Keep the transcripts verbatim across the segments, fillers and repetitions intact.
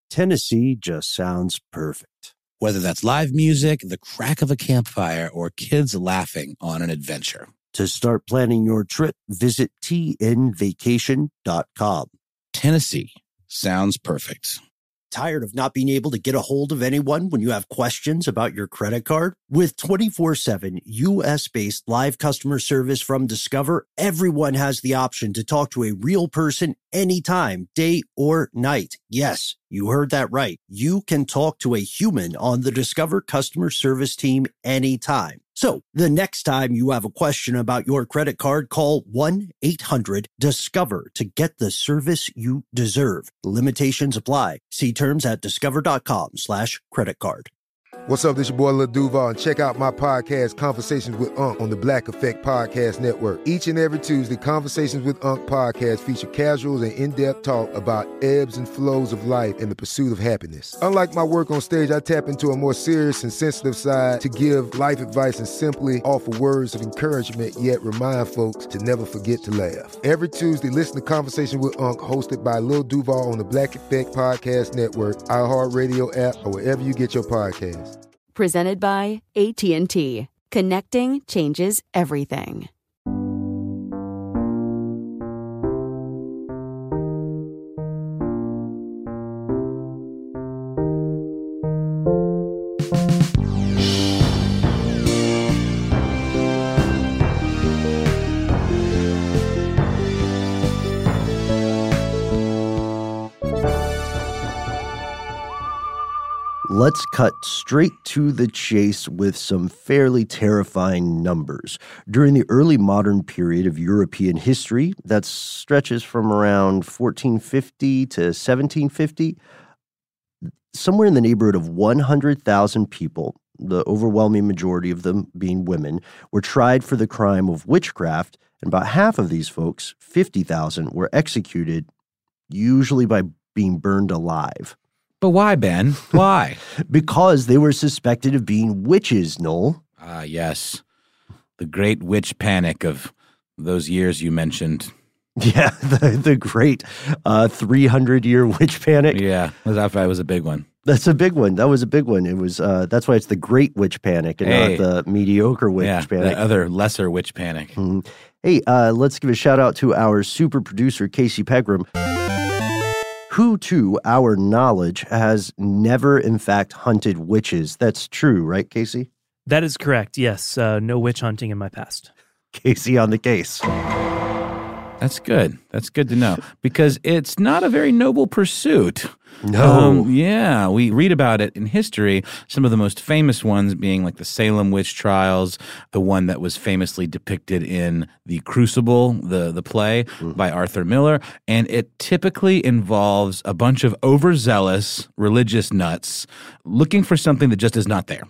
Tennessee just sounds perfect. Whether that's live music, the crack of a campfire, or kids laughing on an adventure. To start planning your trip, visit T N vacation dot com. Tennessee sounds perfect. Tired of not being able to get a hold of anyone when you have questions about your credit card? With twenty-four seven U S-based live customer service from Discover, everyone has the option to talk to a real person anytime, day or night. Yes, you heard that right. You can talk to a human on the Discover customer service team anytime. So the next time you have a question about your credit card, call one eight hundred discover to get the service you deserve. Limitations apply. See terms at discover.com slash credit card. What's up, this your boy Lil Duval, and check out my podcast, Conversations with Unc, on the Black Effect Podcast Network. Each and every Tuesday, Conversations with Unc podcast feature casuals and in-depth talk about ebbs and flows of life and the pursuit of happiness. Unlike my work on stage, I tap into a more serious and sensitive side to give life advice and simply offer words of encouragement, yet remind folks to never forget to laugh. Every Tuesday, listen to Conversation with Unc, hosted by Lil Duval on the Black Effect Podcast Network, iHeartRadio app, or wherever you get your podcasts. Presented by A T and T. Connecting changes everything. Let's cut straight to the chase with some fairly terrifying numbers. During the early modern period of European history, that stretches from around fourteen fifty to seventeen fifty, somewhere in the neighborhood of one hundred thousand people, the overwhelming majority of them being women, were tried for the crime of witchcraft, and about half of these folks, fifty thousand, were executed, usually by being burned alive. But why, Ben? Why? Because they were suspected of being witches, Noel. Ah, yes. The great witch panic of those years you mentioned. Yeah, the, the great uh, three hundred year witch panic. Yeah, that was a big one. That's a big one. That was a big one. It was. Uh, that's why it's the great witch panic and hey. not the mediocre witch yeah, panic. The other lesser witch panic. Mm-hmm. Hey, uh, let's give a shout out to our super producer, Casey Pegram, who, to our knowledge, has never, in fact, hunted witches. That's true, right, Casey? That is correct, yes. Uh, no witch hunting in my past. Casey on the case. That's good. That's good to know, because it's not a very noble pursuit. No. Um, yeah, we read about it in history, some of the most famous ones being like the Salem witch trials, the one that was famously depicted in The Crucible, the, the play mm. by Arthur Miller, and it typically involves a bunch of overzealous religious nuts looking for something that just is not there.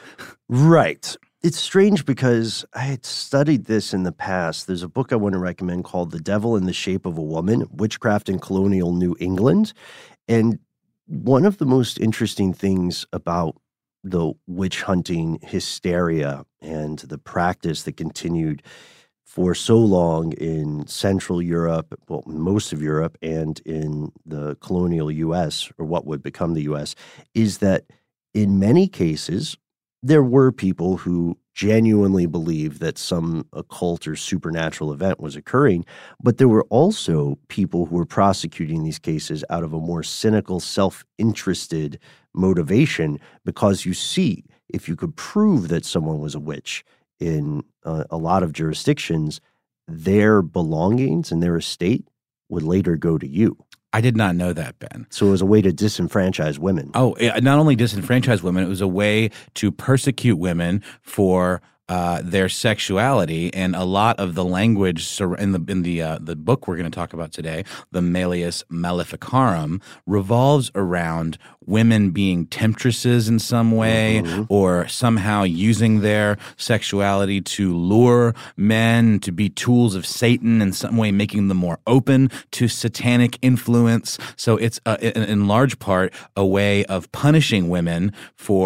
Right. It's strange because I had studied this in the past. There's a book I want to recommend called The Devil in the Shape of a Woman, Witchcraft in Colonial New England. And one of the most interesting things about the witch hunting hysteria and the practice that continued for so long in Central Europe, well, most of Europe, and in the colonial U S, or what would become the U S, is that in many cases, there were people who genuinely believed that some occult or supernatural event was occurring, but there were also people who were prosecuting these cases out of a more cynical, self-interested motivation, because you see, if you could prove that someone was a witch in uh, a lot of jurisdictions, their belongings and their estate would later go to you. I did not know that, Ben. So it was a way to disenfranchise women. Oh, not only disenfranchise women, it was a way to persecute women for uh, their sexuality, and a lot of the language in the in the uh, the book we're going to talk about today, the Malleus Maleficarum, revolves around women being temptresses in some way, mm-hmm. or somehow using their sexuality to lure men to be tools of Satan, in some way making them more open to satanic influence. So it's uh, in, in large part a way of punishing women for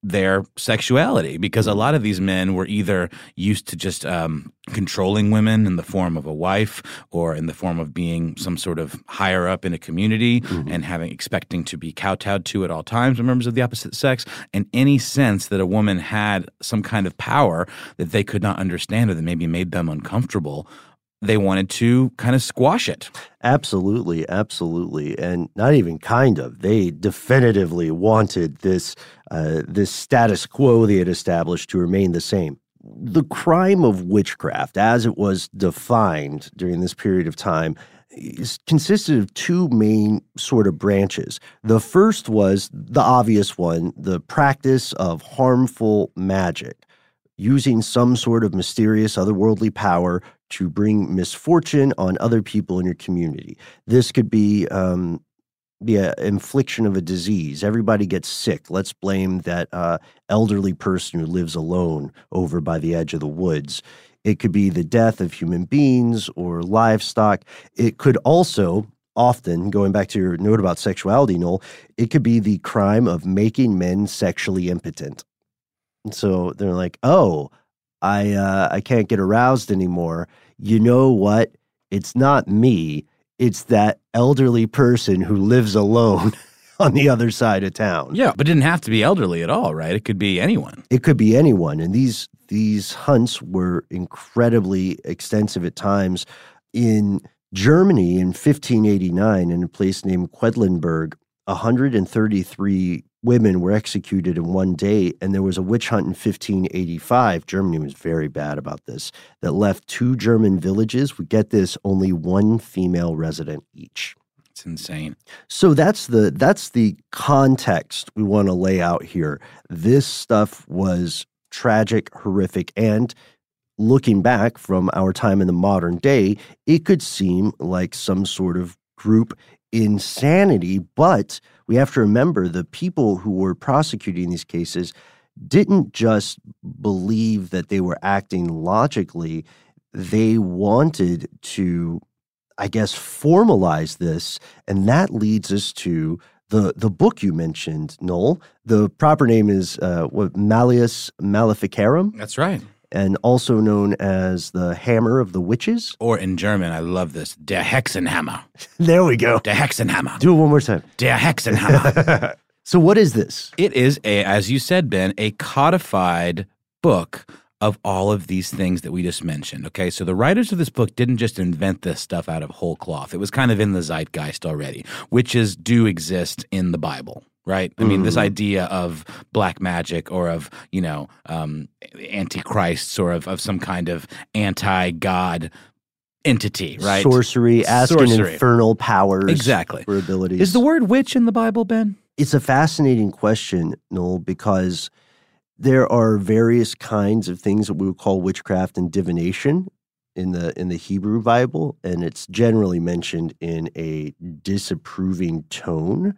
their sexuality, because a lot of these men were either used to just um, controlling women in the form of a wife or in the form of being some sort of higher up in a community mm-hmm. and having expecting to be kowtowed to at all times by members of the opposite sex. And any sense that a woman had some kind of power that they could not understand or that maybe made them uncomfortable, they wanted to kind of squash it. Absolutely, absolutely. And not even kind of. They definitively wanted this uh, this status quo they had established to remain the same. The crime of witchcraft, as it was defined during this period of time, is, consisted of two main sort of branches. The first was the obvious one, the practice of harmful magic, using some sort of mysterious otherworldly power to bring misfortune on other people in your community. This could be um, the infliction of a disease. Everybody gets sick. Let's blame that uh, elderly person who lives alone over by the edge of the woods. It could be the death of human beings or livestock. It could also, often, going back to your note about sexuality, Noel, it could be the crime of making men sexually impotent. And so they're like, oh, I uh, I can't get aroused anymore. You know what? It's not me. It's that elderly person who lives alone on the other side of town. Yeah, but it didn't have to be elderly at all, right? It could be anyone. It could be anyone. And these these hunts were incredibly extensive at times. In Germany in fifteen eighty-nine, in a place named Quedlinburg, one hundred thirty-three women were executed in one day, and there was a witch hunt in fifteen eighty-five. Germany was very bad about this, that left two German villages. We get this, only one female resident each. It's insane. So that's the that's the context we want to lay out here. This stuff was tragic, horrific, and looking back from our time in the modern day, it could seem like some sort of group insanity, but we have to remember the people who were prosecuting these cases didn't just believe that they were acting logically. They wanted to, I guess, formalize this, and that leads us to the the book you mentioned, Noel. The proper name is uh, what, Malleus Maleficarum? That's right. And also known as the Hammer of the Witches. Or in German, I love this, Der Hexenhammer. There we go. Der Hexenhammer. Do it one more time. Der Hexenhammer. So what is this? It is, a, as you said, Ben, a codified book of all of these things that we just mentioned. Okay, so the writers of this book didn't just invent this stuff out of whole cloth. It was kind of in the zeitgeist already. Witches do exist in the Bible. Right? I mean, mm. this idea of black magic or of, you know, um, antichrists or of, of some kind of anti-God entity, right? Sorcery, asking Sorcery. infernal powers exactly. for abilities. Is the word witch in the Bible, Ben? It's a fascinating question, Noel, because there are various kinds of things that we would call witchcraft and divination in the in the Hebrew Bible, and it's generally mentioned in a disapproving tone.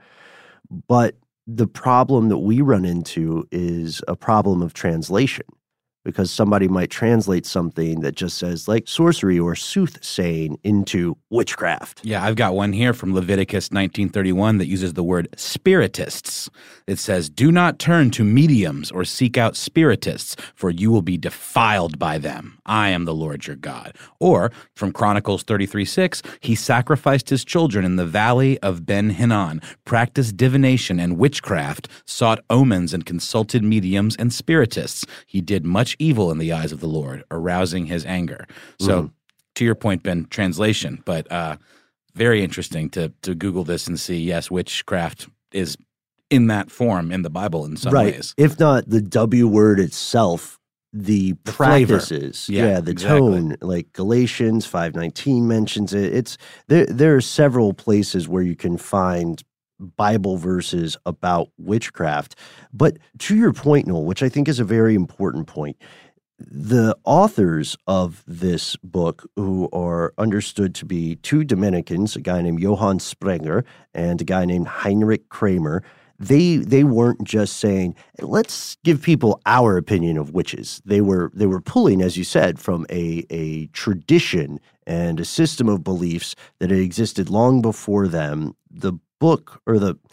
But the problem that we run into is a problem of translation, because somebody might translate something that just says like sorcery or soothsaying into witchcraft. Yeah, I've got one here from Leviticus nineteen thirty-one that uses the word spiritists. It says, "Do not turn to mediums or seek out spiritists, for you will be defiled by them. I am the Lord your God." Or from Chronicles thirty-three six, "He sacrificed his children in the valley of Ben Hinnom, practiced divination and witchcraft, sought omens and consulted mediums and spiritists. He did much evil in the eyes of the Lord, arousing his anger." So mm. to your point, Ben, translation, but uh, very interesting to to Google this and see, yes, witchcraft is in that form in the Bible in some right. ways. If not the W word itself, the, the practices, yeah, yeah, the exactly. tone, like Galatians five nineteen mentions it. It's there. There are several places where you can find Bible verses about witchcraft. But to your point, Noel, which I think is a very important point, the authors of this book, who are understood to be two Dominicans, a guy named Johann Sprenger and a guy named Heinrich Kramer, they they weren't just saying, let's give people our opinion of witches. They were they were pulling, as you said, from a a tradition and a system of beliefs that had existed long before them. The book or the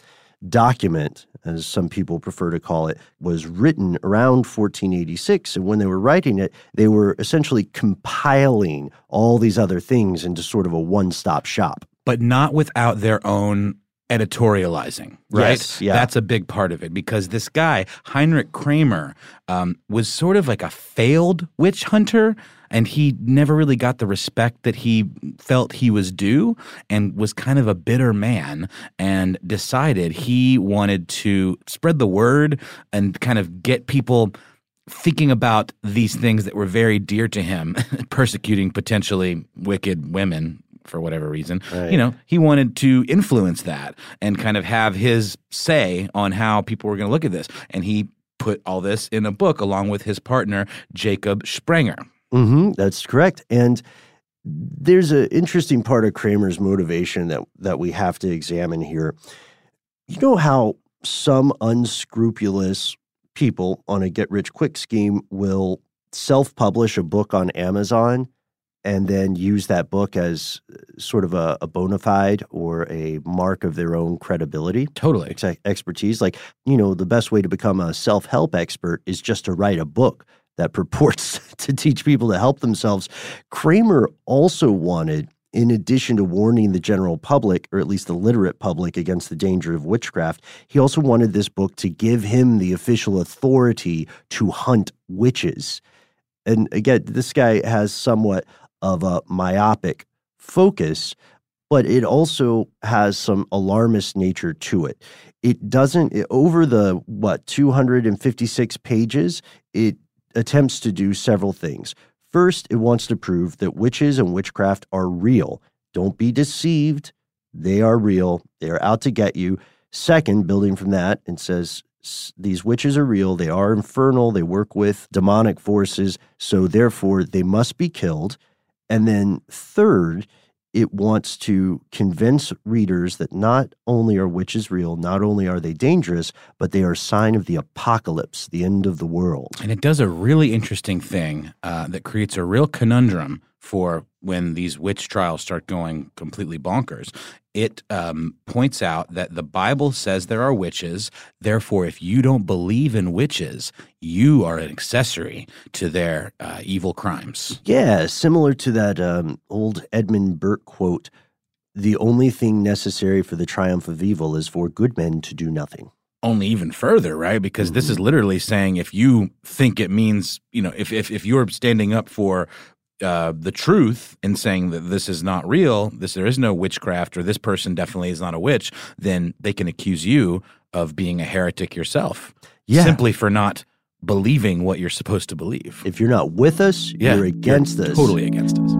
document, as some people prefer to call it, was written around fourteen eighty-six. And when they were writing it, they were essentially compiling all these other things into sort of a one-stop shop. But not without their own editorializing, right? Yes, yeah. That's a big part of it, because this guy, Heinrich Kramer, um, was sort of like a failed witch hunter, and he never really got the respect that he felt he was due, and was kind of a bitter man, and decided he wanted to spread the word and kind of get people thinking about these things that were very dear to him, persecuting potentially wicked women for whatever reason. Right. You know, he wanted to influence that and kind of have his say on how people were going to look at this. And he put all this in a book along with his partner, Jacob Sprenger. Mm-hmm, that's correct. And there's an interesting part of Kramer's motivation that, that we have to examine here. You know how some unscrupulous people on a get-rich-quick scheme will self-publish a book on Amazon and then use that book as sort of a, a bona fide or a mark of their own credibility? Totally. Ex- expertise. Like, you know, the best way to become a self-help expert is just to write a book that purports to teach people to help themselves. Kramer also wanted, in addition to warning the general public, or at least the literate public, against the danger of witchcraft, he also wanted this book to give him the official authority to hunt witches. And again, this guy has somewhat of a myopic focus, but it also has some alarmist nature to it. It doesn't, it, over the, what, two hundred fifty-six pages, it attempts to do several things. First, it wants to prove that witches and witchcraft are real. Don't be deceived. They are real. They are out to get you. Second, building from that, it says these witches are real. They are infernal. They work with demonic forces. So therefore, they must be killed. And then third, it wants to convince readers that not only are witches real, not only are they dangerous, but they are a sign of the apocalypse, the end of the world. And it does a really interesting thing uh, that creates a real conundrum for when these witch trials start going completely bonkers. It um, points out that the Bible says there are witches. Therefore, if you don't believe in witches, you are an accessory to their uh, evil crimes. Yeah, similar to that um, old Edmund Burke quote, "The only thing necessary for the triumph of evil is for good men to do nothing." Only even further, right? Because mm-hmm. this is literally saying if you think it means, you know, if if, if you're standing up for Uh, the truth and saying that this is not real, this there is no witchcraft, or this person definitely is not a witch, then they can accuse you of being a heretic yourself, yeah. simply for not believing what you're supposed to believe. If you're not with us, yeah, you're against you're us. Totally against us.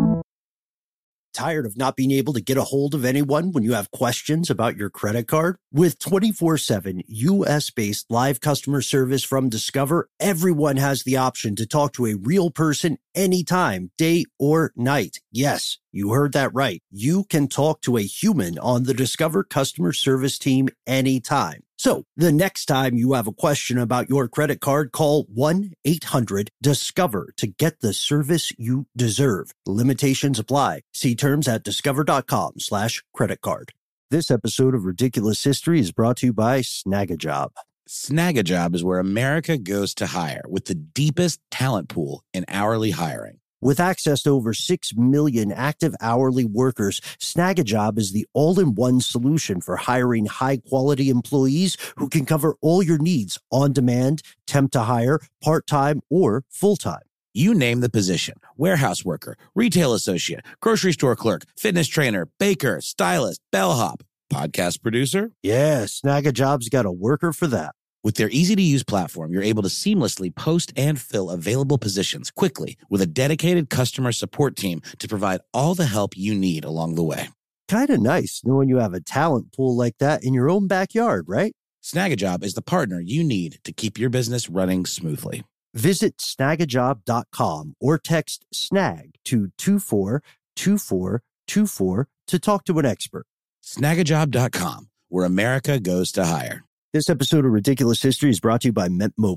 Tired of not being able to get a hold of anyone when you have questions about your credit card? With twenty-four seven U S-based live customer service from Discover, everyone has the option to talk to a real person anytime, day or night. Yes, you heard that right. You can talk to a human on the Discover customer service team anytime. So the next time you have a question about your credit card, call one eight hundred discover to get the service you deserve. Limitations apply. See terms at discover.com slash credit card. This episode of Ridiculous History is brought to you by Snagajob. Snagajob is where America goes to hire, with the deepest talent pool in hourly hiring. With access to over six million active hourly workers, Snagajob is the all-in-one solution for hiring high-quality employees who can cover all your needs on demand, temp to hire, part-time, or full-time. You name the position: warehouse worker, retail associate, grocery store clerk, fitness trainer, baker, stylist, bellhop, podcast producer. Yeah, Snagajob's got a worker for that. With their easy-to-use platform, you're able to seamlessly post and fill available positions quickly with a dedicated customer support team to provide all the help you need along the way. Kind of nice knowing you have a talent pool like that in your own backyard, right? Snagajob is the partner you need to keep your business running smoothly. Visit snagajob dot com or text SNAG to two four two four two four to talk to an expert. snagajob dot com, where America goes to hire. This episode of Ridiculous History is brought to you by Mint Mobile.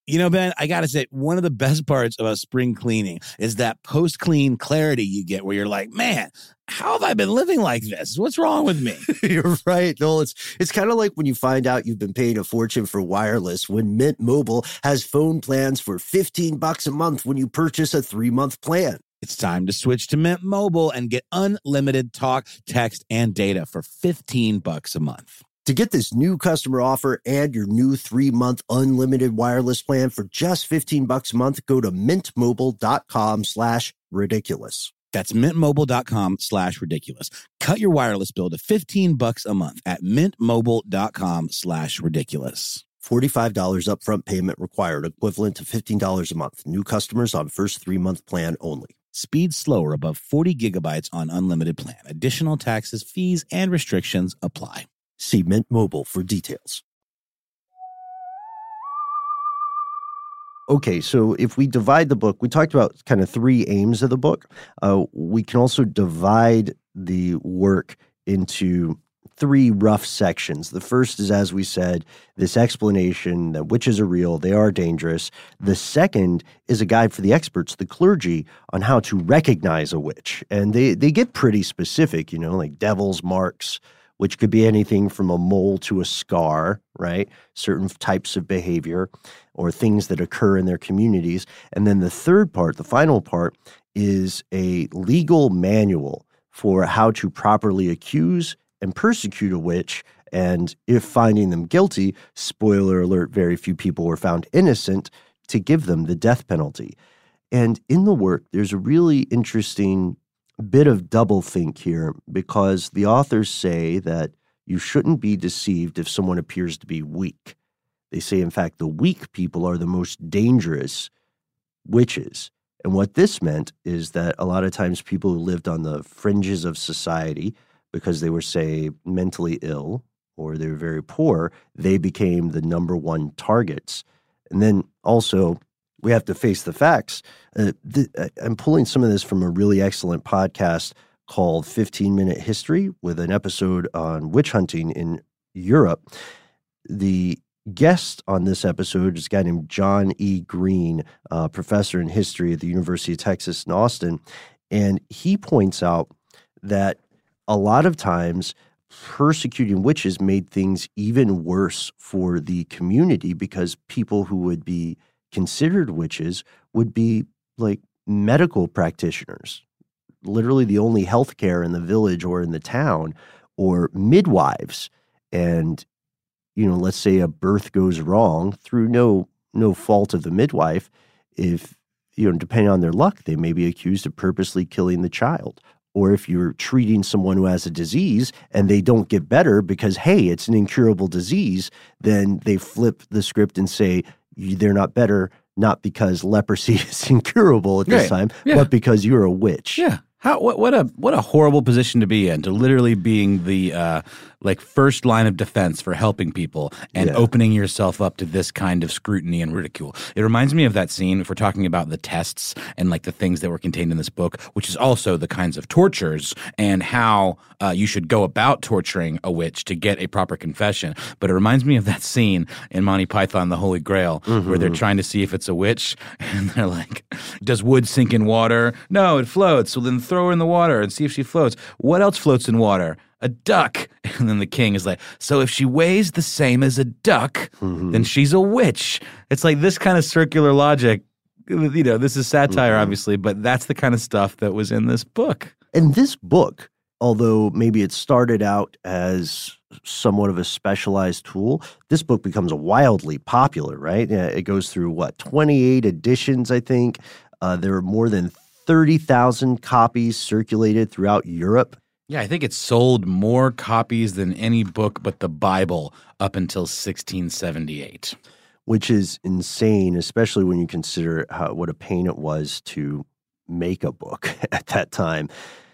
You know, Ben, I got to say, one of the best parts about spring cleaning is that post-clean clarity you get where you're like, man, how have I been living like this? What's wrong with me? You're right, Noel. It's, it's kind of like when you find out you've been paying a fortune for wireless when Mint Mobile has phone plans for fifteen bucks a month when you purchase a three-month plan. It's time to switch to Mint Mobile and get unlimited talk, text, and data for fifteen bucks a month. To get this new customer offer and your new three-month unlimited wireless plan for just fifteen bucks a month, go to mintmobile.com slash ridiculous. That's mintmobile.com slash ridiculous. Cut your wireless bill to fifteen bucks a month at mintmobile.com slash ridiculous. forty-five dollars upfront payment required, equivalent to fifteen dollars a month. New customers on first three-month plan only. Speed slower above forty gigabytes on unlimited plan. Additional taxes, fees, and restrictions apply. See Mint Mobile for details. Okay, so if we divide the book, we talked about kind of three aims of the book. Uh, we can also divide the work into three rough sections. The first is, as we said, this explanation that witches are real, they are dangerous. The second is a guide for the experts, the clergy, on how to recognize a witch. And they, they get pretty specific, you know, like devil's marks, which could be anything from a mole to a scar, right? Certain types of behavior or things that occur in their communities. And then the third part, the final part, is a legal manual for how to properly accuse and persecute a witch. And if finding them guilty, spoiler alert, very few people were found innocent, to give them the death penalty. And in the work, there's a really interesting bit of doublethink here, because the authors say that you shouldn't be deceived if someone appears to be weak. They say, in fact, the weak people are the most dangerous witches. And what this meant is that a lot of times people who lived on the fringes of society because they were, say, mentally ill or they were very poor, they became the number one targets. And then also, we have to face the facts. Uh, th- I'm pulling some of this from a really excellent podcast called fifteen minute History with an episode on witch hunting in Europe. The guest on this episode is a guy named John E. Green, uh, professor in history at the University of Texas in Austin. And he points out that a lot of times persecuting witches made things even worse for the community because people who would be considered witches would be like medical practitioners, literally the only healthcare in the village or in the town, or midwives. And, you know, let's say a birth goes wrong through no no fault of the midwife. If, you know, depending on their luck, they may be accused of purposely killing the child. Or if you're treating someone who has a disease and they don't get better because, hey, it's an incurable disease, then they flip the script and say they're not better, not because leprosy is incurable at this right. time, yeah. but because you're a witch. Yeah. How what what a what a horrible position to be in, to literally being the uh, like first line of defense for helping people and Yeah. opening yourself up to this kind of scrutiny and ridicule. It reminds me of that scene, if we're talking about the tests and like the things that were contained in this book, which is also the kinds of tortures and how uh, you should go about torturing a witch to get a proper confession. But it reminds me of that scene in Monty Python, The Holy Grail, Mm-hmm. where they're trying to see if it's a witch, and they're like, does wood sink in water? No, it floats. So then throw her in the water and see if she floats. What else floats in water? A duck. And then the king is like, so if she weighs the same as a duck, Mm-hmm. then she's a witch. It's like this kind of circular logic. You know, this is satire, Mm-hmm. obviously, but that's the kind of stuff that was in this book. And this book, although maybe it started out as somewhat of a specialized tool, this book becomes wildly popular, right? Yeah, it goes through, what, twenty-eight editions, I think. Uh, there are more than thirty thousand copies circulated throughout Europe. Yeah, I think it sold more copies than any book but the Bible up until sixteen seventy-eight. Which is insane, especially when you consider how, what a pain it was to make a book at that time.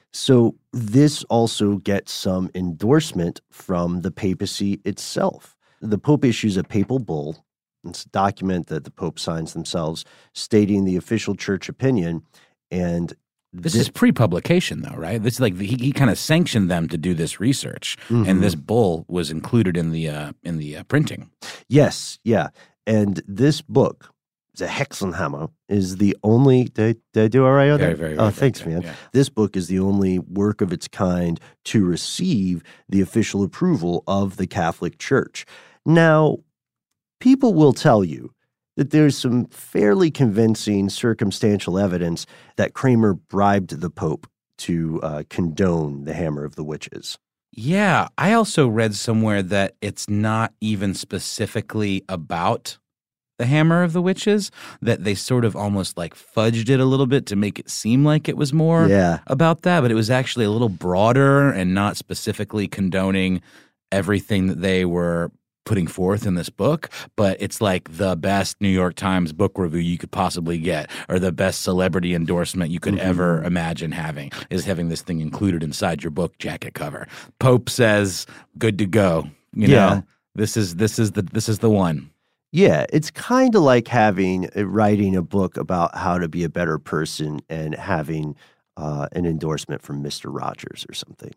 So this also gets some endorsement from the papacy itself. The Pope issues a papal bull. It's a document that the Pope signs themselves, stating the official church opinion. And This thi- is pre-publication, though, right? This is like he, he kind of sanctioned them to do this research, Mhm. and this bull was included in the uh, in the uh, printing. Yes, yeah. And this book the Hexenhammer is the only, did, did I do all right on Very, that? very, Oh, very thanks, good, man. yeah. This book is the only work of its kind to receive the official approval of the Catholic Church. Now, people will tell you that there's some fairly convincing circumstantial evidence that Kramer bribed the Pope to uh, condone the Hammer of the Witches. Yeah, I also read somewhere that it's not even specifically about the Hammer of the Witches, that they sort of almost like fudged it a little bit to make it seem like it was more Yeah. about that, but it was actually a little broader and not specifically condoning everything that they were putting forth in this book, but it's like the best New York Times book review you could possibly get, or the best celebrity endorsement you could Mm-hmm. ever imagine having, is having this thing included inside your book jacket cover. Pope says, good to go. You Yeah. know, this is this is the this is the one. Yeah, it's kind of like having uh, writing a book about how to be a better person and having uh, an endorsement from Mister Rogers or something.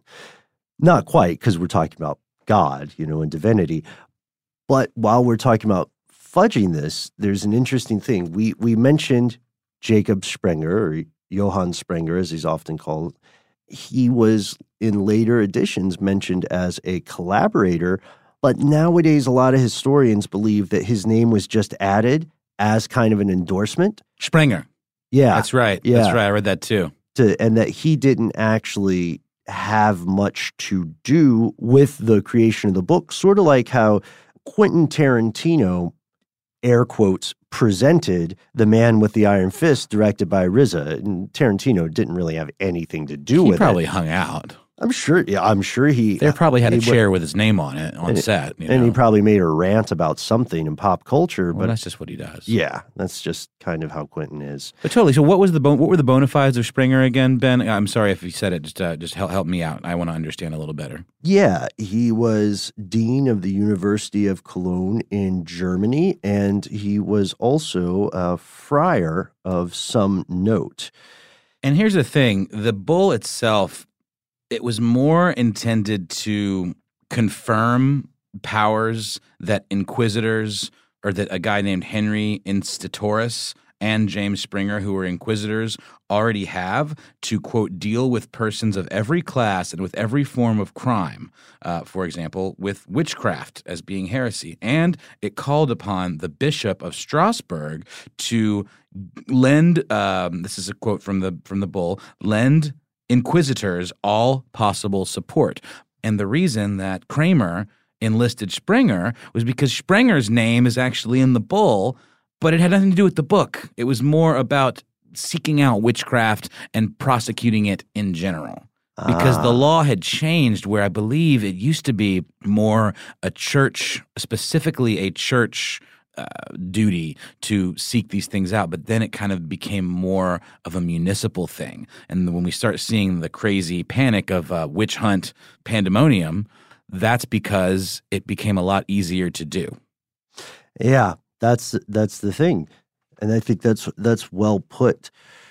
Not quite, because we're talking about God, you know, and divinity. But while we're talking about fudging this, there's an interesting thing. We we mentioned Jacob Sprenger, or Johann Sprenger, as he's often called. He was, in later editions, mentioned as a collaborator. But nowadays, a lot of historians believe that his name was just added as kind of an endorsement. Sprenger. Yeah. That's right. Yeah. That's right. I read that too. To, and that he didn't actually have much to do with the creation of the book, sort of like how Quentin Tarantino, air quotes, presented The Man with the Iron Fist, directed by R Z A. And Tarantino didn't really have anything to do He with probably it. hung out. I'm sure. Yeah, I'm sure he. They probably had a he w- chair with his name on it on and, set. You and know? he probably made a rant about something in pop culture. well, But that's just what he does. yeah, that's just kind of how Quentin is. But totally. So, what was the bon- what were the bona fides of Springer again, Ben? I'm sorry if you said it. Just uh, just help help me out. I want to understand a little better. Yeah, he was dean of the University of Cologne in Germany, and he was also a friar of some note. And here's the thing: the bull itself, it was more intended to confirm powers that inquisitors, or that a guy named Henry Institoris and James Springer, who were inquisitors, already have to, quote, deal with persons of every class and with every form of crime, uh, for example, with witchcraft as being heresy. And it called upon the Bishop of Strasbourg to lend, um, this is a quote from the from the bull, lend inquisitors all possible support. And the reason that Kramer enlisted Springer was because Springer's name is actually in the bull, but it had nothing to do with the book. It was more about seeking out witchcraft and prosecuting it in general. Because the law had changed, where I believe it used to be more a church, specifically a church uh, duty to seek these things out. But then it kind of became more of a municipal thing. And when we start seeing the crazy panic of uh, witch hunt pandemonium, that's because it became a lot easier to do. Yeah, that's that's the thing, and I think that's that's well put.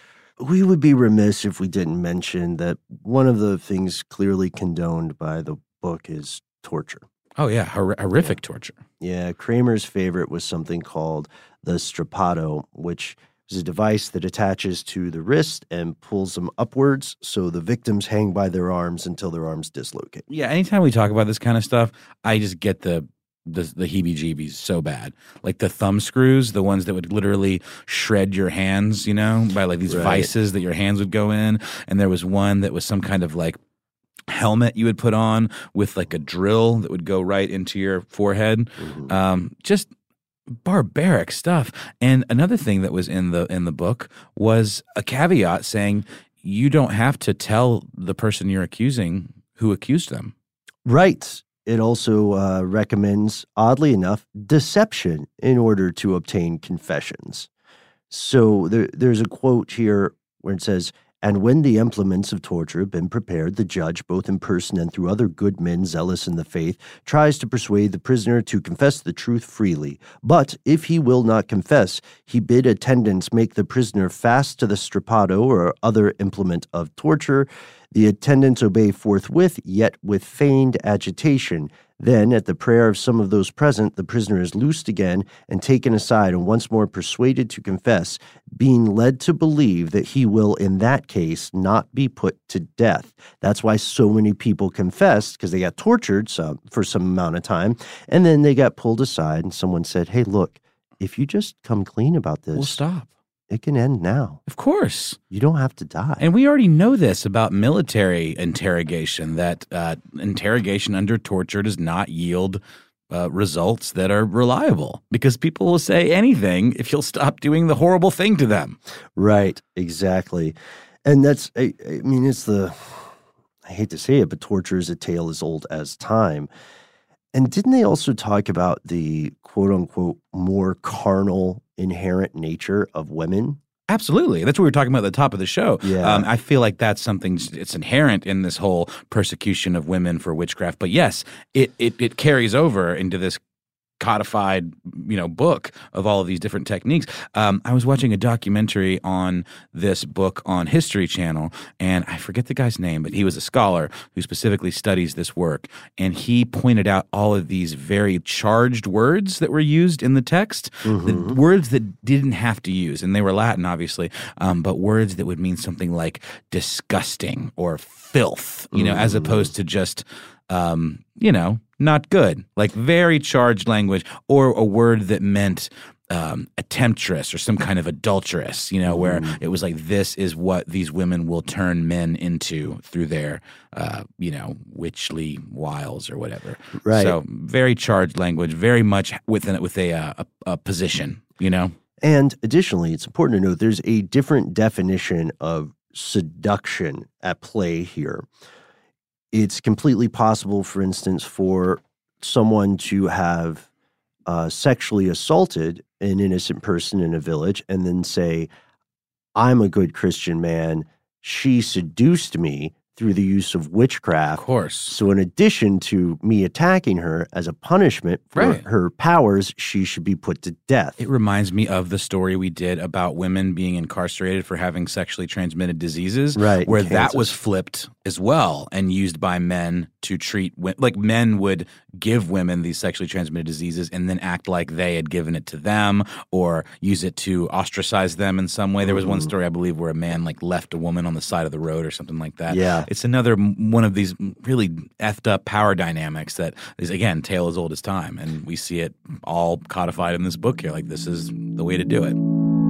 We would be remiss if we didn't mention that one of the things clearly condoned by the book is torture. Oh, yeah, hor- horrific torture. Yeah, Kramer's favorite was something called the strapado, which is a device that attaches to the wrist and pulls them upwards so the victims hang by their arms until their arms dislocate. Yeah, anytime we talk about this kind of stuff, I just get the the, the heebie-jeebies so bad. Like the thumb screws, the ones that would literally shred your hands, you know, by like these Right. vices that your hands would go in. And there was one that was some kind of like helmet you would put on with like a drill that would go right into your forehead. Mm-hmm. Um, just barbaric stuff. And another thing that was in the in the book was a caveat saying you don't have to tell the person you're accusing who accused them. Right. It also uh, recommends, oddly enough, deception in order to obtain confessions. So there, there's a quote here where it says, "And when the implements of torture have been prepared, the judge, both in person and through other good men zealous in the faith, tries to persuade the prisoner to confess the truth freely. But if he will not confess, he bid attendants make the prisoner fast to the strapado or other implement of torture. The attendants obey forthwith, yet with feigned agitation. Then, at the prayer of some of those present, the prisoner is loosed again and taken aside and once more persuaded to confess, being led to believe that he will, in that case, not be put to death. That's why so many people confessed, because they got tortured some, for some amount of time, and then they got pulled aside and someone said, hey, look, if you just come clean about this, We'll stop. it can end now. Of course. You don't have to die. And we already know this about military interrogation, that uh, interrogation under torture does not yield uh, results that are reliable, because people will say anything if you'll stop doing the horrible thing to them. Right, exactly. And that's, I, I mean, it's the, I hate to say it, but torture is a tale as old as time. And didn't they also talk about the quote unquote more carnal inherent nature of women? Absolutely. That's what we were talking about at the top of the show. Yeah. Um, I feel like that's something, it's inherent in this whole persecution of women for witchcraft. But yes, it it, it carries over into this codified, you know, book of all of these different techniques. Um, I was watching a documentary on this book on History Channel, and I forget the guy's name, but he was a scholar who specifically studies this work, and he pointed out all of these very charged words that were used in the text, Mm-hmm. the words that didn't have to use, and they were Latin, obviously, um, but words that would mean something like disgusting or filth, you know, Mm-hmm. as opposed to just, um, you know, not good, like very charged language, or a word that meant um, a temptress or some kind of adulteress, you know, where Mm. it was like, this is what these women will turn men into through their, uh, you know, witchly wiles or whatever. Right. So very charged language, very much within it with a, uh, a, a position, you know? And additionally, it's important to note there's a different definition of seduction at play here. It's completely possible, for instance, for someone to have uh, sexually assaulted an innocent person in a village and then say, I'm a good Christian man. She seduced me through the use of witchcraft. Of course. So in addition to me attacking her as a punishment for Right. her powers, she should be put to death. It reminds me of the story we did about women being incarcerated for having sexually transmitted diseases, Right, in where that Kansas. was flipped as well and used by men to treat wo- like men would give women these sexually transmitted diseases and then act like they had given it to them, or use it to ostracize them in some way. There was one Mm-hmm. story, I believe, where a man like left a woman on the side of the road or something like that. Yeah. It's another m- one of these really effed up power dynamics that is, again, tale as old as time, and we see it all codified in this book here. Like, this is the way to do it.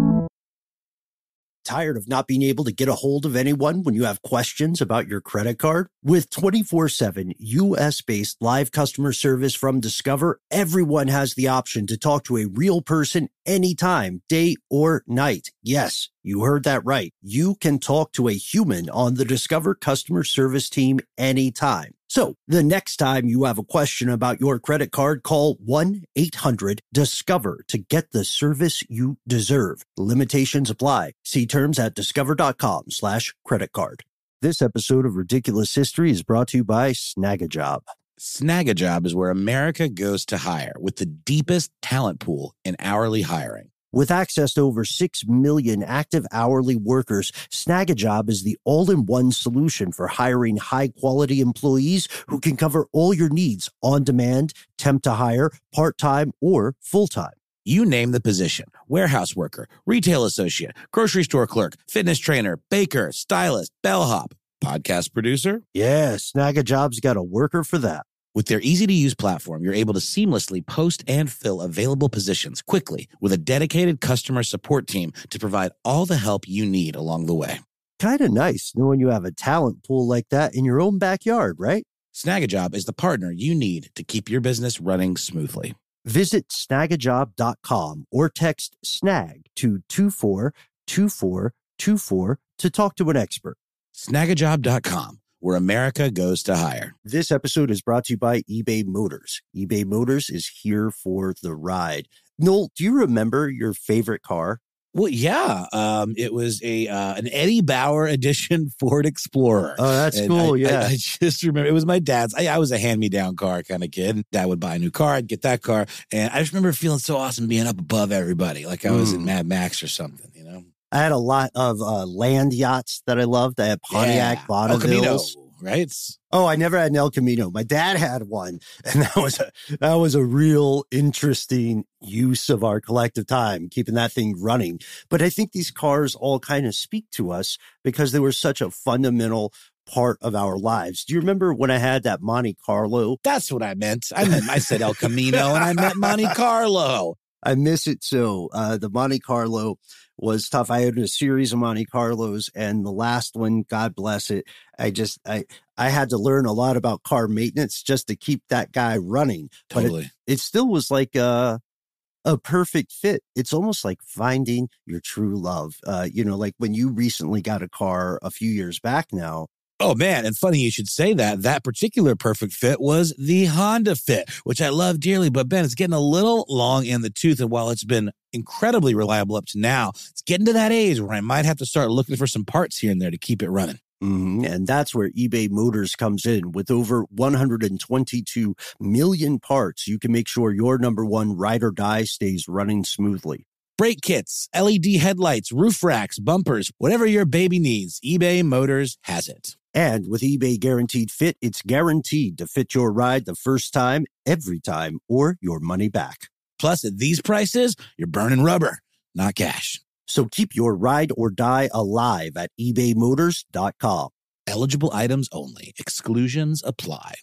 Tired of not being able to get a hold of anyone when you have questions about your credit card? With twenty-four seven U S-based live customer service from Discover, everyone has the option to talk to a real person anytime, day or night. Yes, you heard that right. You can talk to a human on the Discover customer service team anytime. So the next time you have a question about your credit card, call one eight hundred discover to get the service you deserve. Limitations apply. See terms at discover.com slash credit card. This episode of Ridiculous History is brought to you by Snagajob. Snagajob is where America goes to hire, with the deepest talent pool in hourly hiring. With access to over six million active hourly workers, Snagajob is the all-in-one solution for hiring high-quality employees who can cover all your needs on demand, temp to hire, part-time, or full-time. You name the position: warehouse worker, retail associate, grocery store clerk, fitness trainer, baker, stylist, bellhop, podcast producer. Yeah, Snagajob's got a worker for that. With their easy-to-use platform, you're able to seamlessly post and fill available positions quickly, with a dedicated customer support team to provide all the help you need along the way. Kind of nice knowing you have a talent pool like that in your own backyard, right? Snagajob is the partner you need to keep your business running smoothly. Visit snagajob dot com or text SNAG to two four two four two four to talk to an expert. Snagajob dot com, where America goes to hire. This episode is brought to you by eBay Motors. eBay Motors is here for the ride. Noel, do you remember your favorite car? Well, yeah, um, it was a uh, an Eddie Bauer edition Ford Explorer. Oh, that's And cool, I, yeah. I, I just remember it was my dad's. I, I was a hand-me-down car kind of kid. Dad would buy a new car, I'd get that car, and I just remember feeling so awesome being up above everybody, like I was Mm. in Mad Max or something, you know? I had a lot of uh, land yachts that I loved. I had Pontiac Yeah. El Camino, Bonnevilles. right? Oh, I never had an El Camino. My dad had one, and that was a that was a real interesting use of our collective time, keeping that thing running. But I think these cars all kind of speak to us because they were such a fundamental part of our lives. Do you remember when I had that Monte Carlo? That's what I meant. I meant I said El Camino, and I meant Monte Carlo. I miss it so. Uh, the Monte Carlo was tough. I had a series of Monte Carlos, and the last one, God bless it, I just I I had to learn a lot about car maintenance just to keep that guy running. Totally. But it, it still was like a a perfect fit. It's almost like finding your true love. Uh, you know, like when you recently got a car a few years back now. Oh, man. And funny you should say that. That particular perfect fit was the Honda Fit, which I love dearly. But, Ben, it's getting a little long in the tooth. And while it's been incredibly reliable up to now, it's getting to that age where I might have to start looking for some parts here and there to keep it running. Mm-hmm. And that's where eBay Motors comes in. With over one hundred twenty-two million parts, you can make sure your number one ride or die stays running smoothly. Brake kits, L E D headlights, roof racks, bumpers, whatever your baby needs, eBay Motors has it. And with eBay Guaranteed Fit, it's guaranteed to fit your ride the first time, every time, or your money back. Plus, at these prices, you're burning rubber, not cash. So keep your ride or die alive at ebay motors dot com. Eligible items only. Exclusions apply.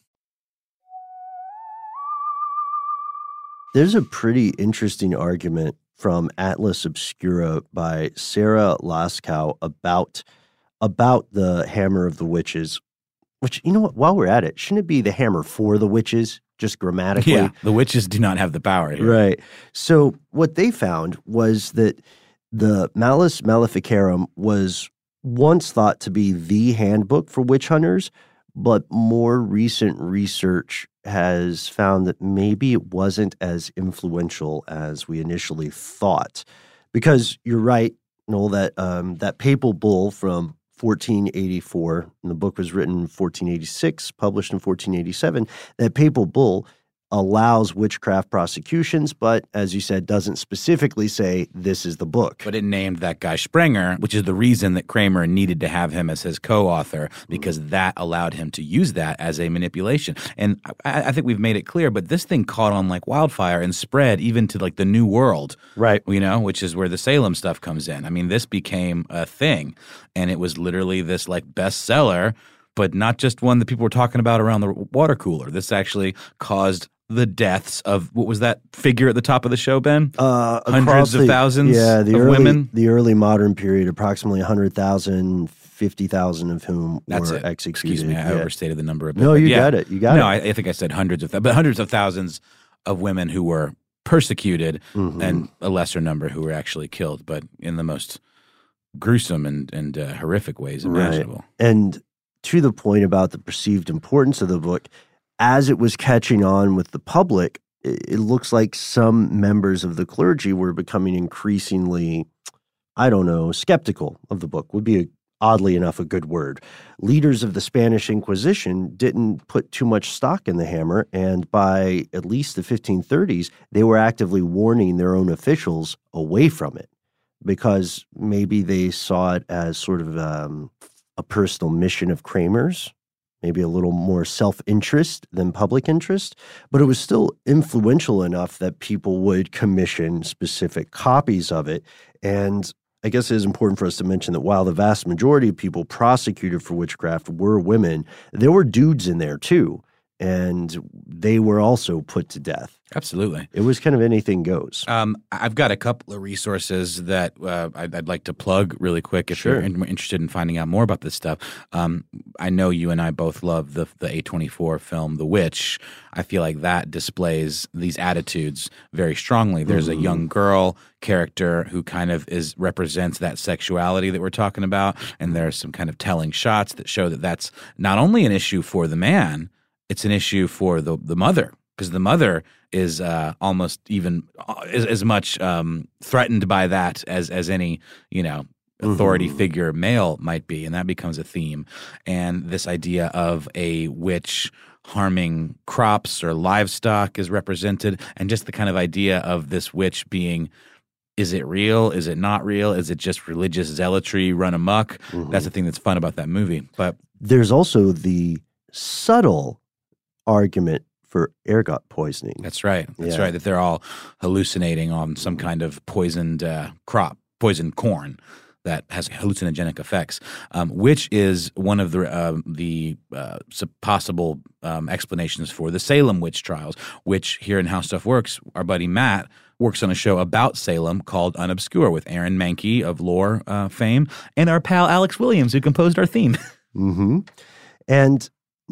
There's a pretty interesting argument from Atlas Obscura by Sarah Laskow about about the Hammer of the Witches, which, you know what, while we're at it, shouldn't it be the Hammer for the Witches, just grammatically? Yeah, the witches do not have the power here. Right. So what they found was that the Malleus Maleficarum was once thought to be the handbook for witch hunters, but more recent research has found that maybe it wasn't as influential as we initially thought. Because you're right, Noel, that um, that papal bull from fourteen eighty-four, and the book was written in fourteen eighty-six, published in fourteen eighty-seven, that papal bull allows witchcraft prosecutions, but as you said, doesn't specifically say this is the book. But it named that guy Sprenger, which is the reason that Kramer needed to have him as his co-author, because that allowed him to use that as a manipulation. And I, I think we've made it clear, but this thing caught on like wildfire and spread even to like the New World, right? You know, which is where the Salem stuff comes in. I mean, this became a thing, and it was literally this like bestseller, but not just one that people were talking about around the water cooler. This actually caused the deaths of, what was that figure at the top of the show, Ben? Uh, Hundreds the, of thousands yeah, the of early, women? The early modern period, approximately one hundred thousand, fifty thousand of whom That's were it. executed. Excuse me, I yeah. overstated the number a bit. No, but you yeah. got it. You got no, it. I, I think I said hundreds of thousands, but hundreds of thousands of women who were persecuted, Mm-hmm. and a lesser number who were actually killed, but in the most gruesome and, and uh, horrific ways imaginable. Right. And to the point about the perceived importance of the book, as it was catching on with the public, it looks like some members of the clergy were becoming increasingly, I don't know, skeptical of the book, would be, a, oddly enough, a good word. Leaders of the Spanish Inquisition didn't put too much stock in the hammer, and by at least the fifteen thirties, they were actively warning their own officials away from it because maybe they saw it as sort of um, a personal mission of Kramer's, maybe a little more self-interest than public interest, but it was still influential enough that people would commission specific copies of it. And I guess it is important for us to mention that while the vast majority of people prosecuted for witchcraft were women, there were dudes in there too, and they were also put to death. Absolutely. It was kind of anything goes. Um, I've got a couple of resources that uh, I'd, I'd like to plug really quick if Sure. you're in, interested in finding out more about this stuff. Um, I know you and I both love the the A twenty-four film The Witch. I feel like that displays these attitudes very strongly. There's Mm-hmm. a young girl character who kind of is represents that sexuality that we're talking about, and there's some kind of telling shots that show that that's not only an issue for the man, it's an issue for the the mother. Because the mother is uh, almost even uh, as, as much um, threatened by that as as any, you know, authority Mm-hmm. figure male might be, and that becomes a theme. And this idea of a witch harming crops or livestock is represented, and just the kind of idea of this witch being is it real? Is it not real? Is it just religious zealotry run amok? Mm-hmm. That's the thing that's fun about that movie. But there's also the subtle argument for ergot poisoning. That's right. That's yeah. right. That they're all hallucinating on some kind of poisoned uh, crop, poisoned corn that has hallucinogenic effects, um, which is one of the uh, the uh, possible um, explanations for the Salem witch trials, which here in How Stuff Works, our buddy Matt works on a show about Salem called Unobscure with Aaron Mahnke of lore uh, fame and our pal Alex Williams, who composed our theme. Mm-hmm. And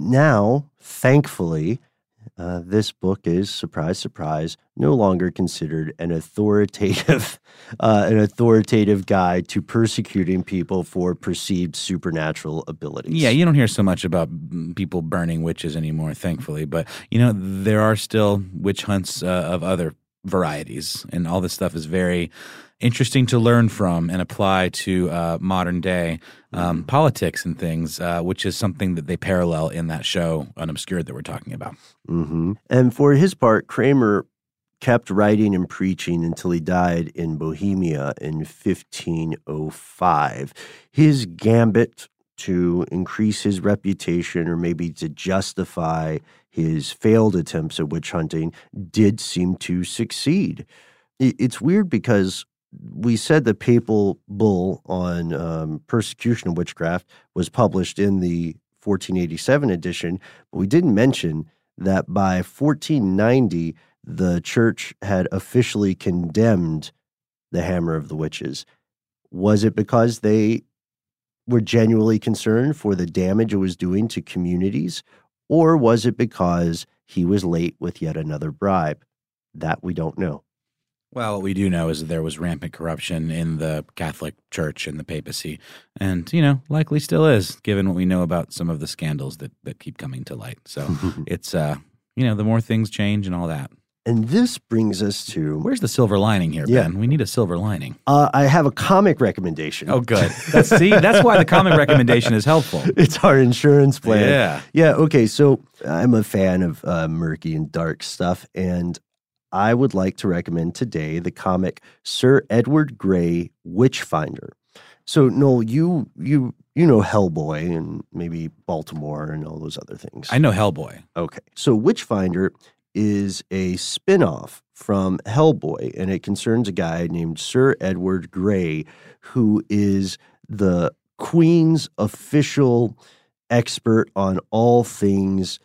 now, thankfully, Uh, this book is, surprise, surprise, no longer considered an authoritative, uh, an authoritative guide to persecuting people for perceived supernatural abilities. Yeah, you don't hear so much about people burning witches anymore, thankfully. But, you know, there are still witch hunts uh, of other varieties, and all this stuff is very interesting to learn from and apply to uh, modern day um, politics and things, uh, which is something that they parallel in that show Unobscured that we're talking about. Mm-hmm. And for his part, Kramer kept writing and preaching until he died in Bohemia in fifteen oh five. His gambit to increase his reputation, or maybe to justify his failed attempts at witch hunting, did seem to succeed. It's weird because we said the papal bull on um, persecution of witchcraft was published in the fourteen eighty-seven edition, but we didn't mention that by fourteen ninety, the church had officially condemned the Hammer of the Witches. Was it because they were genuinely concerned for the damage it was doing to communities, or was it because he was late with yet another bribe? That we don't know. Well, what we do know is that there was rampant corruption in the Catholic Church and the papacy, and, you know, likely still is, given what we know about some of the scandals that, that keep coming to light. So it's, uh, you know, the more things change and all that. And this brings us to... Where's the silver lining here, yeah. Ben? We need a silver lining. Uh, I have a comic recommendation. Oh, good. That's, see, that's why the comic recommendation is helpful. It's our insurance plan. Yeah. Yeah, okay, so I'm a fan of uh, murky and dark stuff, and I would like to recommend today the comic Sir Edward Grey Witchfinder. So, Noel, you you you know Hellboy and maybe Baltimore and all those other things. I know Hellboy. Okay. So Witchfinder is a spin-off from Hellboy, and it concerns a guy named Sir Edward Grey, who is the Queen's official expert on all things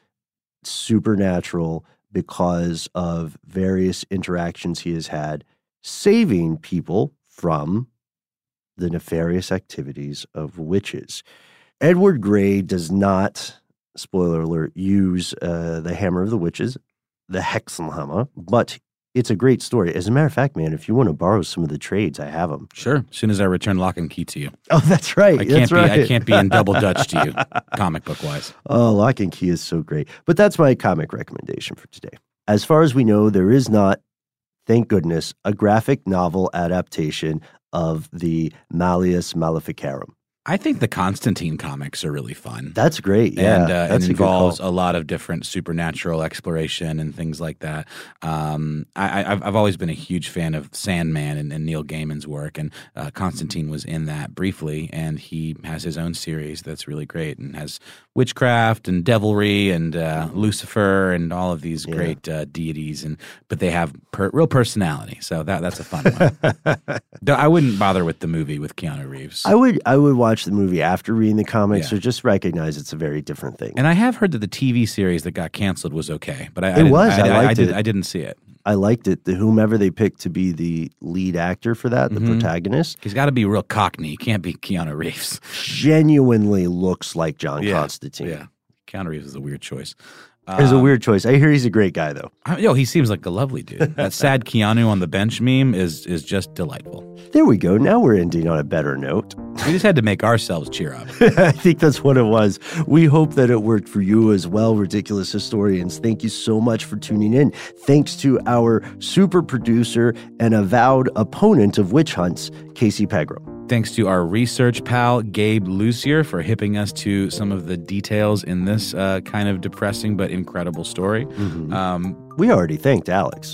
supernatural, because of various interactions he has had, saving people from the nefarious activities of witches. Edward Grey does not, spoiler alert, use uh, the Hammer of the Witches, the Hexenhammer, but it's a great story. As a matter of fact, man, if you want to borrow some of the trades, I have them. Sure. As soon as I return Lock and Key to you. Oh, that's right. I can't that's be. right. I can't be in double Dutch to you, comic book wise. Oh, Lock and Key is so great. But that's my comic recommendation for today. As far as we know, there is not, thank goodness, a graphic novel adaptation of the Malleus Maleficarum. I think the Constantine comics are really fun. That's great, yeah. And uh, That's it a good involves call. a lot of different supernatural exploration and things like that. Um, I, I've, I've always been a huge fan of Sandman and, and Neil Gaiman's work, and uh, Constantine was in that briefly, and he has his own series that's really great and has witchcraft and devilry and uh, Lucifer and all of these Yeah. great uh, deities, and but they have per, real personality, so that that's a fun one. I wouldn't bother with the movie with Keanu Reeves. I would I would watch the movie after reading the comics, Yeah. so just recognize it's a very different thing. And I have heard that the T V series that got canceled was okay, but I, I It didn't, was. I, I I, I, liked did, it. I didn't see it. I liked it. The whomever they picked to be the lead actor for that, the Mhm. protagonist, He's got to be real Cockney. He can't be Keanu Reeves. genuinely looks like John Yeah. Constantine. Yeah, Keanu Reeves is a weird choice. It's a Um, weird choice. I hear he's a great guy, though. I- Yo, he seems like a lovely dude. That sad Keanu on the bench meme is is just delightful. There we go. Now we're ending on a better note. We just had to make ourselves cheer up. I think that's what it was. We hope that it worked for you as well, Ridiculous Historians. Thank you so much for tuning in. Thanks to our super producer and avowed opponent of witch hunts, Casey Pegram. Thanks to our research pal, Gabe Lucier, for hipping us to some of the details in this uh, kind of depressing but incredible story. Mm-hmm. Um, We already thanked Alex.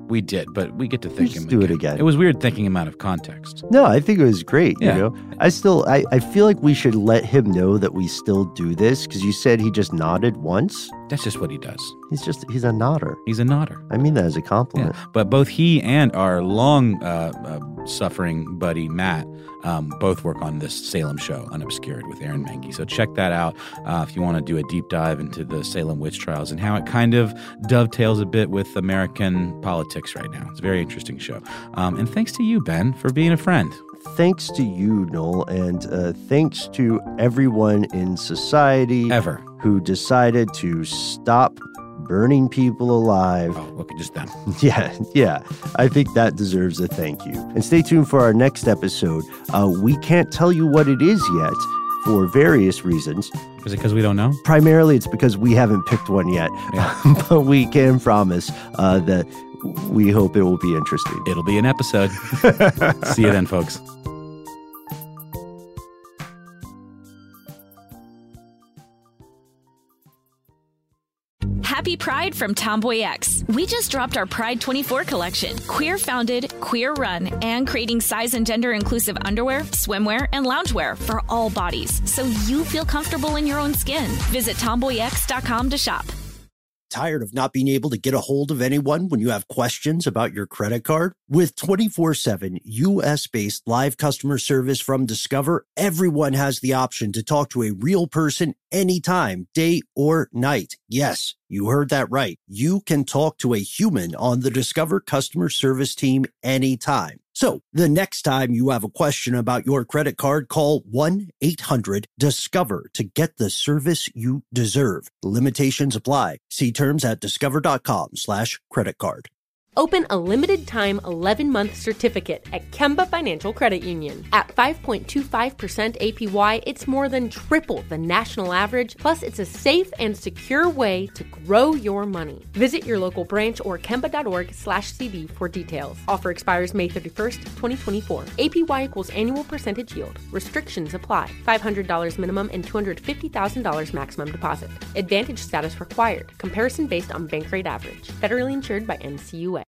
We did, but we get to thank Just him do it again. again. It was weird thanking him out of context. No, I think it was great. Yeah. You know, I still, I, I feel like we should let him know that we still do this because you said he just nodded once. That's just what he does. He's just, he's a nodder. He's a nodder. I mean that as a compliment. Yeah. But both he and our long uh, uh, suffering buddy, Matt, um, both work on this Salem show, Unobscured, with Aaron Mahnke. So check that out uh, if you want to do a deep dive into the Salem witch trials and how it kind of dovetails a bit with American politics right now. It's a very interesting show. Um, and thanks to you, Ben, for being a friend. Thanks to you, Noel, and uh, thanks to everyone in society Ever. who decided to stop burning people alive. Oh, look at just them. Yeah, yeah. I think that deserves a thank you. And stay tuned for our next episode. Uh, we can't tell you what it is yet for various reasons. Is it because we don't know? Primarily, it's because we haven't picked one yet. Yeah. But we can promise uh, that we hope it will be interesting. It'll be an episode. See you then, folks. Happy Pride from Tomboy X. We just dropped our Pride twenty-four collection. Queer founded, queer run, and creating size and gender inclusive underwear, swimwear, and loungewear for all bodies so you feel comfortable in your own skin. Visit tomboy x dot com to shop. Tired of not being able to get a hold of anyone when you have questions about your credit card? With twenty-four seven U S-based live customer service from Discover, everyone has the option to talk to a real person anytime, day or night. Yes, you heard that right. You can talk to a human on the Discover customer service team anytime. So the next time you have a question about your credit card, call one eight hundred discover to get the service you deserve. Limitations apply. See terms at discover.com slash credit card. Open a limited-time eleven-month certificate at Kemba Financial Credit Union. At five point two five percent A P Y, it's more than triple the national average, plus it's a safe and secure way to grow your money. Visit your local branch or kemba.org slash CD for details. Offer expires May thirty-first, twenty twenty-four. A P Y equals annual percentage yield. Restrictions apply. five hundred dollars minimum and two hundred fifty thousand dollars maximum deposit. Advantage status required. Comparison based on bank rate average. Federally insured by N C U A.